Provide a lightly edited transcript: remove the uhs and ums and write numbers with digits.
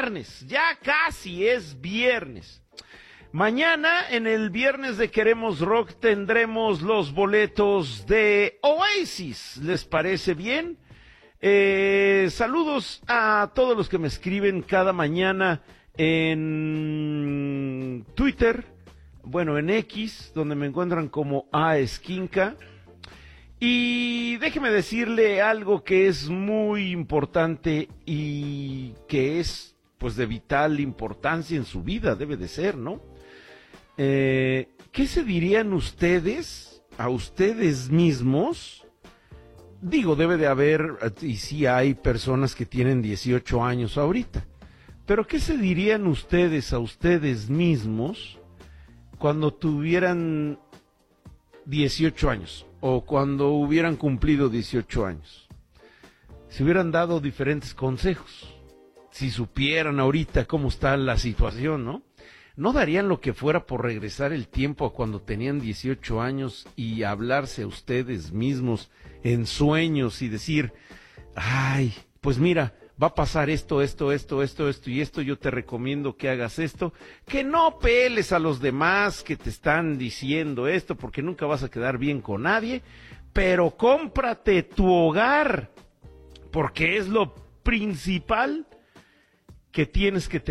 viernes, ya casi es viernes. Mañana, en el viernes de Queremos Rock, tendremos los boletos de Oasis. ¿Les parece bien? Saludos a todos los que me escriben cada mañana en Twitter, bueno, en X, donde me encuentran como Esquinca. Y déjeme decirle algo que es muy importante y que es, pues, de vital importancia en su vida, debe de ser, ¿no? ¿Qué se dirían ustedes, a ustedes mismos? Digo, debe de haber, y sí hay personas que tienen 18 años ahorita, pero ¿qué se dirían ustedes a ustedes mismos cuando tuvieran 18 años o cuando hubieran cumplido 18 años? Si hubieran dado diferentes consejos, si supieran ahorita cómo está la situación, ¿no? ¿No darían lo que fuera por regresar el tiempo a cuando tenían 18 años y hablarse a ustedes mismos en sueños y decir, ay, pues mira, va a pasar esto, y esto, yo te recomiendo que hagas esto, que no peles a los demás que te están diciendo esto, porque nunca vas a quedar bien con nadie, pero cómprate tu hogar, porque es lo principal que tienes que tener.